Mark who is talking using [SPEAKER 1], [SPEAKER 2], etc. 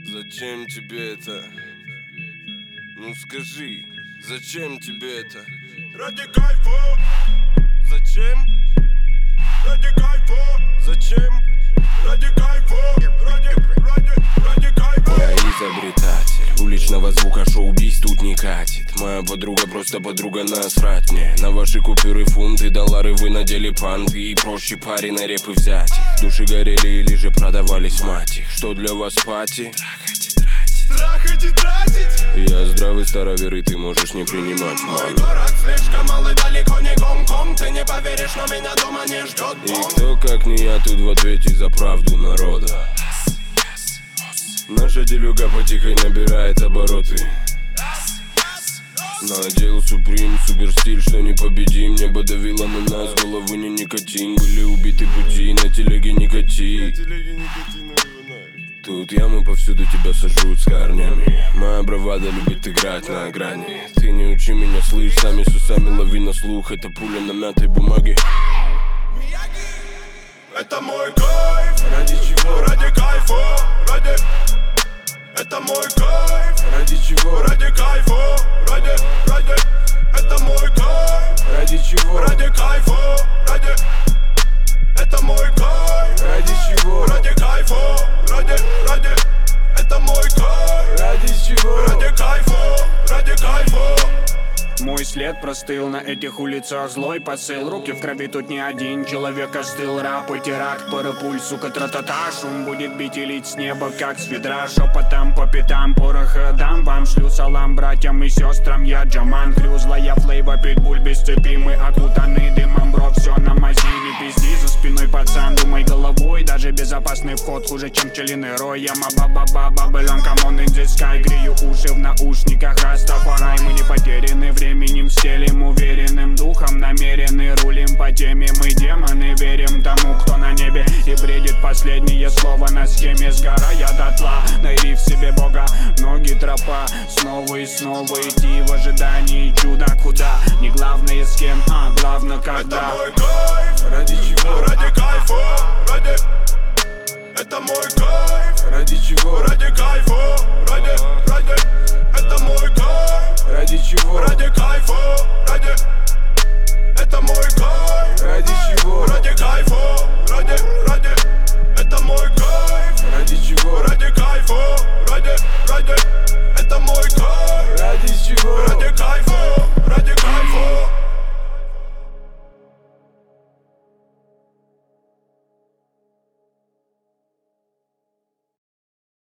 [SPEAKER 1] Зачем тебе это? Ну скажи, зачем тебе это?
[SPEAKER 2] Ради кайфа.
[SPEAKER 1] Зачем?
[SPEAKER 2] Ради кайфа.
[SPEAKER 1] Зачем?
[SPEAKER 2] Ради кайфа. Ради кайфа.
[SPEAKER 1] Я изобретатель уличного звука, шоу-биз тут не катит. Моя подруга просто подруга, насрать мне на ваши купюры, фунты, доллары. Вы надели панты и проще пари на репы взять их. Души горели или же продавались мать их. Что для вас пати?
[SPEAKER 2] Трахать и тратить.
[SPEAKER 1] Я здравый старовер, и ты можешь не принимать
[SPEAKER 2] Мой
[SPEAKER 1] ман.
[SPEAKER 2] город слишком малый, далеко не Гонконг. Ты не поверишь, но меня дома не ждет
[SPEAKER 1] И
[SPEAKER 2] бомб.
[SPEAKER 1] кто, как не я, тут в ответе за правду народа. Наша делюга потихоньку набирает обороты. Надел Суприм, супер стиль, что непобедим. Небо давило на нас, головы не никотин. Были убиты пути, на телеге никотин. Тут ямы повсюду, тебя сожрут с корнями. Моя бравада любит играть на грани. Ты не учи меня, слышь, сами с усами лови на слух. Это пуля на мятой бумаге.
[SPEAKER 2] Это мой кайф.
[SPEAKER 1] Ради чего?
[SPEAKER 2] Ради кайфа. Ради. Это мой кайф.
[SPEAKER 1] Ради чего?
[SPEAKER 2] Ради кайфа. Ради. Это мой кайф.
[SPEAKER 1] Ради чего?
[SPEAKER 2] Ради кайфа. Ради. Это мой кайф.
[SPEAKER 1] Ради чего?
[SPEAKER 2] Ради кайфа. Ради. Это мой кайф.
[SPEAKER 1] Ради чего?
[SPEAKER 2] Ради кайфа. Ради кайфа.
[SPEAKER 3] Мой след простыл на этих улицах, злой посыл. Руки в крови, тут не один человек остыл. Рап и теракт, парапуль, сука, тра-та-та. Шум будет бить и лить с неба, как с ведра. Шепотом по пятам, пороха дам. Вам шлю салам братьям и сестрам. Я Джаман, крю, злая флейва, питбуль без цепи. Мы окутаны дымом, бро, все на мази. Не пизди за спиной, пацан, думай головой. Даже безопасный вход хуже, чем пчелиный рой. Я маба-ба-ба, бабелон, камон, in the sky. Грею уши в наушниках, растафарай. Мы не потеряны временем, стелим уверенным духом. Намерены, рулим по теме. Мы демоны, верим тому, кто на небе и бредит последнее слово на схеме. Сгорая дотла, найди в себе Бога. Ноги тропа, снова и снова идти в ожидании чуда. Куда? Не главное с кем, а главное когда.
[SPEAKER 2] Это мой кайф.
[SPEAKER 1] Ради чего?
[SPEAKER 2] Ради кайфа. Ради.